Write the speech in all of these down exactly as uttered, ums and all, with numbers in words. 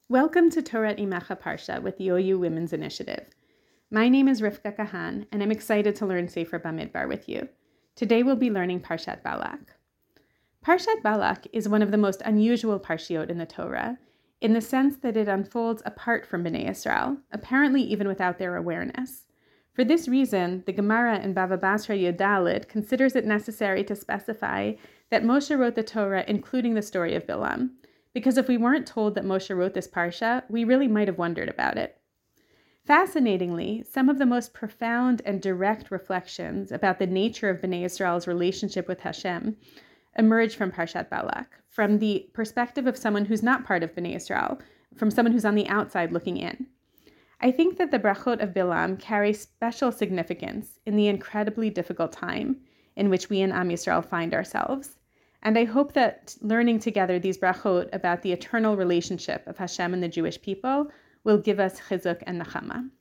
Welcome to Torah Imecha Parsha with the O U Women's Initiative. My name is Rivka Kahan, and I'm excited to learn Sefer Bamidbar with you. Today we'll be learning Parshat Balak. Parshat Balak is one of the most unusual parshiot in the Torah, in the sense that it unfolds apart from Bnei Yisrael, apparently even without their awareness. For this reason, the Gemara in Bava Basra Yodalid considers it necessary to specify that Moshe wrote the Torah including the story of Bilam, because if we weren't told that Moshe wrote this parsha, we really might have wondered about it. Fascinatingly, some of the most profound and direct reflections about the nature of Bnei Yisrael's relationship with Hashem emerge from Parshat Balak, from the perspective of someone who's not part of Bnei Yisrael, from someone who's on the outside looking in. I think that the brachot of Bilam carry special significance in the incredibly difficult time in which we in Am Yisrael find ourselves. And I hope that learning together these brachot about the eternal relationship of Hashem and the Jewish people will give us chizuk and nachama.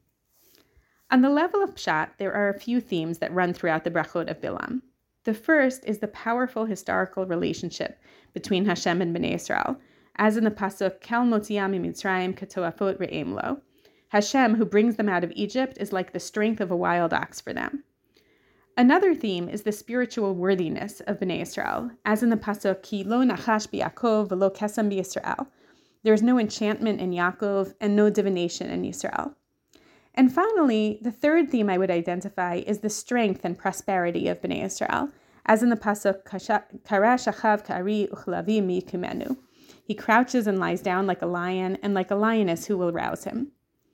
On the level of pshat, there are a few themes that run throughout the brachot of Bilam. The first is the powerful historical relationship between Hashem and Bnei Yisrael, as in the pasuk Kel Motziam Mitzrayim Ketoafot Re'em Lo. Hashem, who brings them out of Egypt, is like the strength of a wild ox for them. Another theme is the spiritual worthiness of Bnei Yisrael, as in the pasuk Ki lo nachash b'Yakov v'lo kesem b'Yisrael. There is no enchantment in Yaakov and no divination in Yisrael. And finally, the third theme I would identify is the strength and prosperity of Bnei Yisrael, as in the pasuk Kara shachav ka'ari uchlavi mi'kumenu. He crouches and lies down like a lion, and like a lioness who will rouse him.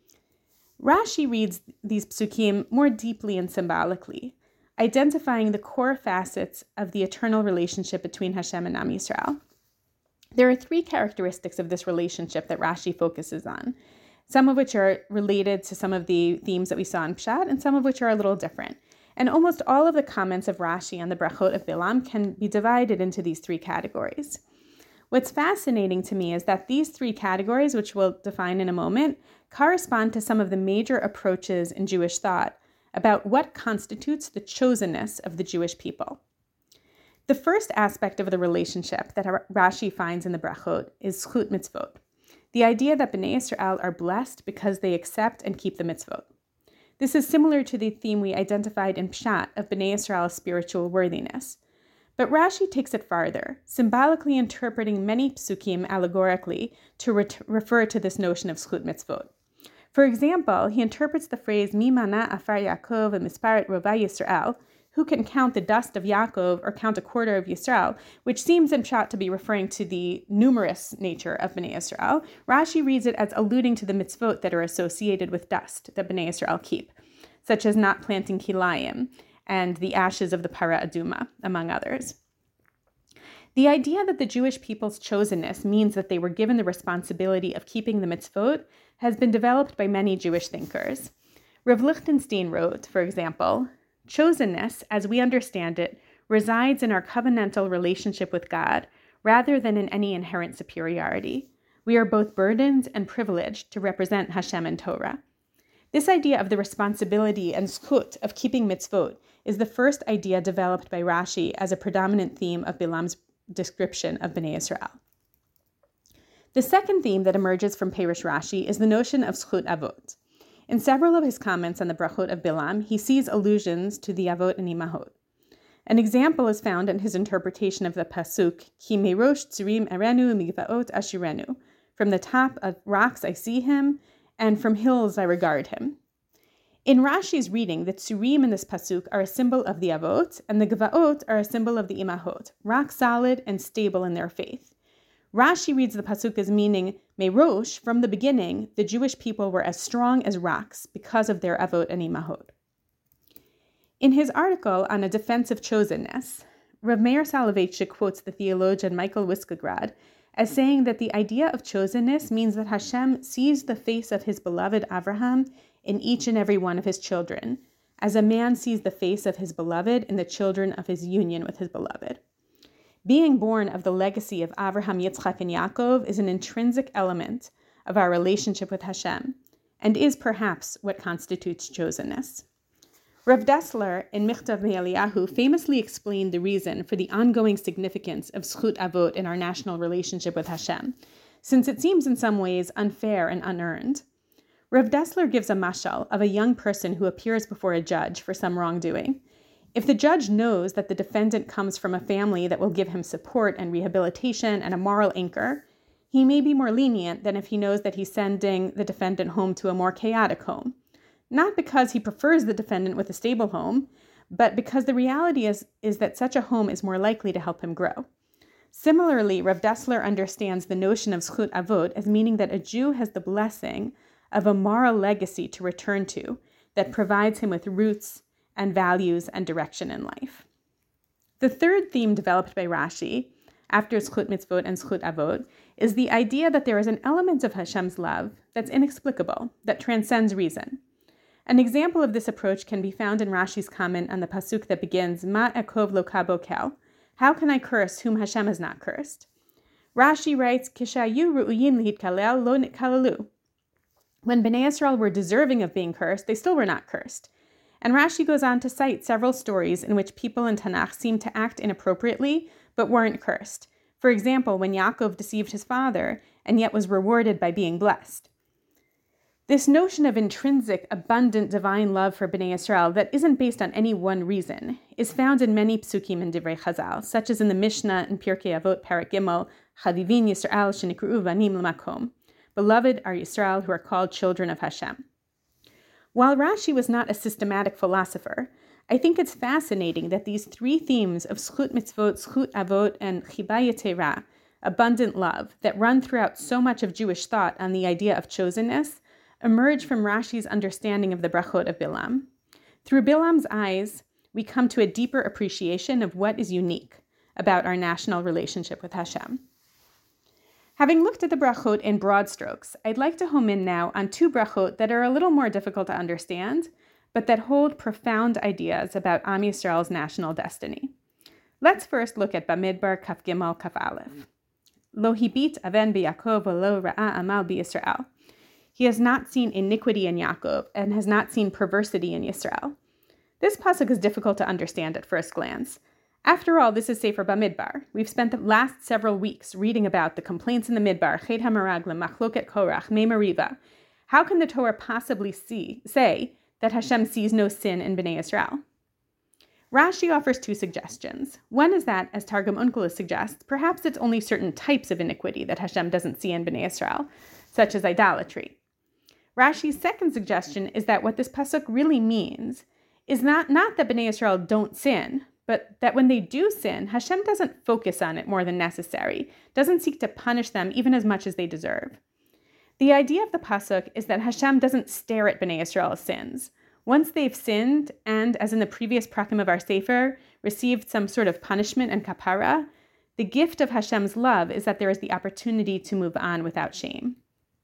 Rashi reads these psukim more deeply and symbolically, identifying the core facets of the eternal relationship between Hashem and Am Yisrael. There are three characteristics of this relationship that Rashi focuses on, some of which are related to some of the themes that we saw in Pshat, and some of which are a little different. And almost all of the comments of Rashi on the brachot of Bilam can be divided into these three categories. What's fascinating to me is that these three categories, which we'll define in a moment, correspond to some of the major approaches in Jewish thought about what constitutes the chosenness of the Jewish people. The first aspect of the relationship that Rashi finds in the brachot is zchut mitzvot, the idea that Bnei Yisrael are blessed because they accept and keep the mitzvot. This is similar to the theme we identified in Pshat of Bnei Yisrael's spiritual worthiness. But Rashi takes it farther, symbolically interpreting many psukim allegorically to re- refer to this notion of zchut mitzvot. For example, he interprets the phrase Mi mana afar Yaakov v'misparet rova Yisrael, who can count the dust of Yaakov or count a quarter of Yisrael, which seems in Pshat to be referring to the numerous nature of Bnei Yisrael. Rashi reads it as alluding to the mitzvot that are associated with dust that Bnei Yisrael keep, such as not planting kilayim and the ashes of the para aduma, among others. The idea that the Jewish people's chosenness means that they were given the responsibility of keeping the mitzvot has been developed by many Jewish thinkers. Rav Lichtenstein wrote, for example, chosenness, as we understand it, resides in our covenantal relationship with God rather than in any inherent superiority. We are both burdened and privileged to represent Hashem and Torah. This idea of the responsibility and zchut of keeping mitzvot is the first idea developed by Rashi as a predominant theme of Bilam's description of Bnei Yisrael. The second theme that emerges from Perush Rashi is the notion of zchut avot. In several of his comments on the brachot of Bilam, he sees allusions to the avot and imahot. An example is found in his interpretation of the pasuk, Ki merosh tzurim erenu migvaot ashirenu. From the top of rocks I see him, and from hills I regard him. In Rashi's reading, the tzurim in this pasuk are a symbol of the avot, and the gvaot are a symbol of the imahot, rock solid and stable in their faith. Rashi reads the pasuk as meaning, Merosh, from the beginning, the Jewish people were as strong as rocks because of their avot and imahot. In his article on a defense of chosenness, Rav Meir Soloveitchik quotes the theologian Michael Wiskograd as saying that the idea of chosenness means that Hashem sees the face of his beloved Avraham in each and every one of his children, as a man sees the face of his beloved in the children of his union with his beloved. Being born of the legacy of Avraham, Yitzchak, and Yaakov is an intrinsic element of our relationship with Hashem, and is perhaps what constitutes chosenness. Rav Dessler in Michtav Me'Eliyahu famously explained the reason for the ongoing significance of zchut avot in our national relationship with Hashem, since it seems in some ways unfair and unearned. Rav Dessler gives a mashal of a young person who appears before a judge for some wrongdoing. If the judge knows that the defendant comes from a family that will give him support and rehabilitation and a moral anchor, he may be more lenient than if he knows that he's sending the defendant home to a more chaotic home. Not because he prefers the defendant with a stable home, but because the reality is, is that such a home is more likely to help him grow. Similarly, Rav Dessler understands the notion of zchut avot as meaning that a Jew has the blessing of a moral legacy to return to that provides him with roots and values and direction in life. The third theme developed by Rashi, after zchut mitzvot and zchut avot, is the idea that there is an element of Hashem's love that's inexplicable, that transcends reason. An example of this approach can be found in Rashi's comment on the pasuk that begins, Ma ekov lo kabokel, how can I curse whom Hashem has not cursed? Rashi writes, Kishayu ru'uyin lihitkalel lo nitkalalu. When Bnei Yisrael were deserving of being cursed, they still were not cursed. And Rashi goes on to cite several stories in which people in Tanakh seemed to act inappropriately, but weren't cursed. For example, when Yaakov deceived his father, and yet was rewarded by being blessed. This notion of intrinsic, abundant divine love for Bnei Yisrael that isn't based on any one reason is found in many psukim in Divrei Chazal, such as in the Mishnah in Pirkei Avot, Parak Gimel, Chadivin Yisrael shenikru vanim l'makom. Beloved are Yisrael who are called children of Hashem. While Rashi was not a systematic philosopher, I think it's fascinating that these three themes of zchut mitzvot, zchut avot, and chiba yetera, abundant love, that run throughout so much of Jewish thought on the idea of chosenness, emerge from Rashi's understanding of the brachot of Bilam. Through Bilam's eyes, we come to a deeper appreciation of what is unique about our national relationship with Hashem. Having looked at the brachot in broad strokes, I'd like to home in now on two brachot that are a little more difficult to understand, but that hold profound ideas about Am Yisrael's national destiny. Let's first look at Bamidbar Kaf Gimel Kaf Aleph. Lo hibit aven b'Yakov lo ra'a amal b'Yisrael. He has not seen iniquity in Yaakov and has not seen perversity in Yisrael. This pasuk is difficult to understand at first glance. After all, this is Sefer Bamidbar. We've spent the last several weeks reading about the complaints in the Midbar, Chet HaMeraglim, Machloket Korach, Mei Meriva. How can the Torah possibly see, say that Hashem sees no sin in Bnei Yisrael? Rashi offers two suggestions. One is that, as Targum Onkelos suggests, perhaps it's only certain types of iniquity that Hashem doesn't see in Bnei Yisrael, such as idolatry. Rashi's second suggestion is that what this pasuk really means is not, not that Bnei Yisrael don't sin, but that when they do sin, Hashem doesn't focus on it more than necessary, doesn't seek to punish them even as much as they deserve. The idea of the pasuk is that Hashem doesn't stare at Bnei Yisrael's sins. Once they've sinned, and as in the previous prakim of our Sefer, received some sort of punishment and kapara, the gift of Hashem's love is that there is the opportunity to move on without shame.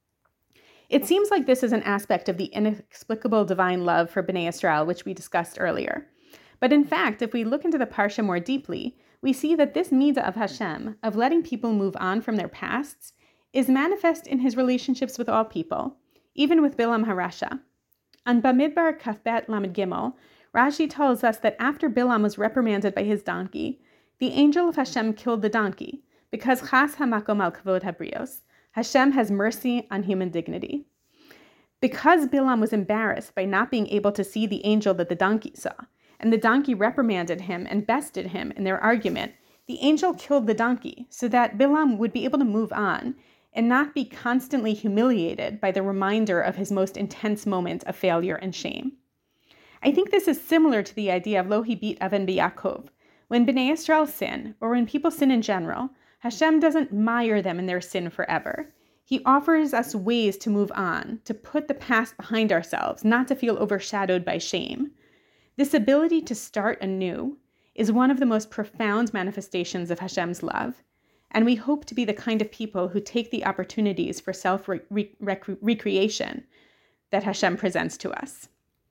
It seems like this is an aspect of the inexplicable divine love for Bnei Yisrael, which we discussed earlier. But in fact, if we look into the Parsha more deeply, we see that this midah of Hashem, of letting people move on from their pasts, is manifest in his relationships with all people, even with Bilam HaRasha. On Bamidbar Kafbet Lamed Gimel, Rashi tells us that after Bilam was reprimanded by his donkey, the angel of Hashem killed the donkey, because Chas HaMakom Al Kavod HaBrios, Hashem has mercy on human dignity. Because Bilam was embarrassed by not being able to see the angel that the donkey saw, and the donkey reprimanded him and bested him in their argument, the angel killed the donkey so that Bilam would be able to move on and not be constantly humiliated by the reminder of his most intense moment of failure and shame. I think this is similar to the idea of Lo hibit aven b'Yakov. When Bnei Yisrael sin, or when people sin in general, Hashem doesn't mire them in their sin forever. He offers us ways to move on, to put the past behind ourselves, not to feel overshadowed by shame. This ability to start anew is one of the most profound manifestations of Hashem's love, and we hope to be the kind of people who take the opportunities for self-recreation that Hashem presents to us.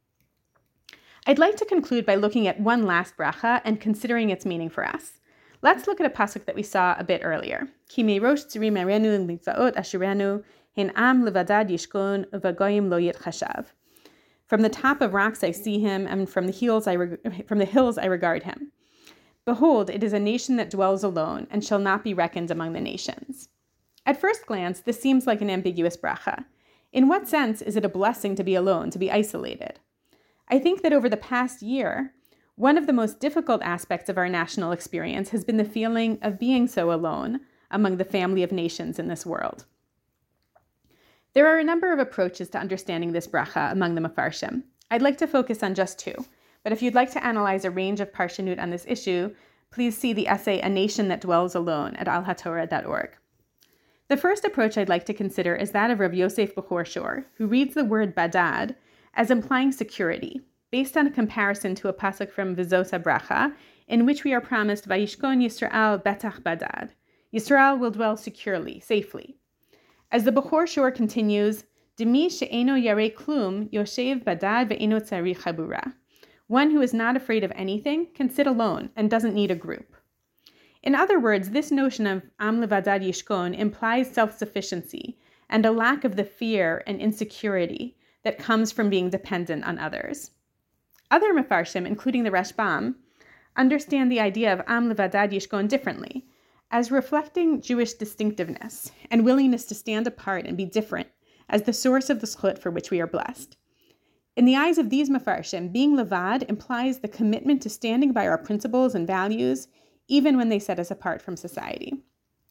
I'd like to conclude by looking at one last bracha and considering its meaning for us. Let's look at a pasuk that we saw a bit earlier. Ki meirosh tziri merenu l'mitzvot asherenu hen am levadad yishkon uvagoyim lo yitchashav. From the top of rocks I see him, and from the hills I reg- from the hills I regard him. Behold, it is a nation that dwells alone and shall not be reckoned among the nations. At first glance, this seems like an ambiguous bracha. In what sense is it a blessing to be alone, to be isolated? I think that over the past year, one of the most difficult aspects of our national experience has been the feeling of being so alone among the family of nations in this world. There are a number of approaches to understanding this bracha among the Mefarshim. I'd like to focus on just two, but if you'd like to analyze a range of parshanut on this issue, please see the essay A Nation That Dwells Alone at al hatorah dot org. The first approach I'd like to consider is that of Rav Yosef Bechor Shor, who reads the word badad as implying security, based on a comparison to a pasuk from Vizos HaBracha, in which we are promised Vayishkon Yisrael betach badad. Yisrael will dwell securely, safely. As the Bechor Shor continues, Demi she'eno yarei klum yoshev badad ve'eno tzarich chabura. One who is not afraid of anything can sit alone and doesn't need a group. In other words, this notion of am levadad yishkon implies self-sufficiency and a lack of the fear and insecurity that comes from being dependent on others. Other Mefarshim, including the Rashbam, understand the idea of am levadad yishkon differently, as reflecting Jewish distinctiveness and willingness to stand apart and be different as the source of the zchut for which we are blessed. In the eyes of these Mefarshim, being levad implies the commitment to standing by our principles and values, even when they set us apart from society.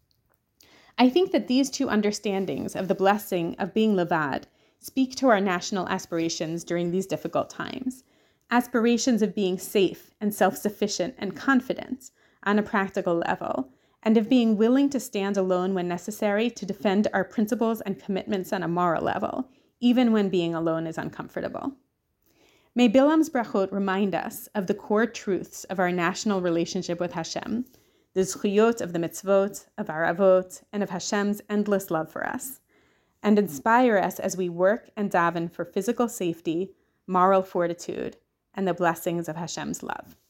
I think that these two understandings of the blessing of being levad speak to our national aspirations during these difficult times, aspirations of being safe and self-sufficient and confident on a practical level, and of being willing to stand alone when necessary to defend our principles and commitments on a moral level, even when being alone is uncomfortable. May Bilam's brachot remind us of the core truths of our national relationship with Hashem, the zchuyot of the mitzvot, of our avot, and of Hashem's endless love for us, and inspire us as we work and daven for physical safety, moral fortitude, and the blessings of Hashem's love.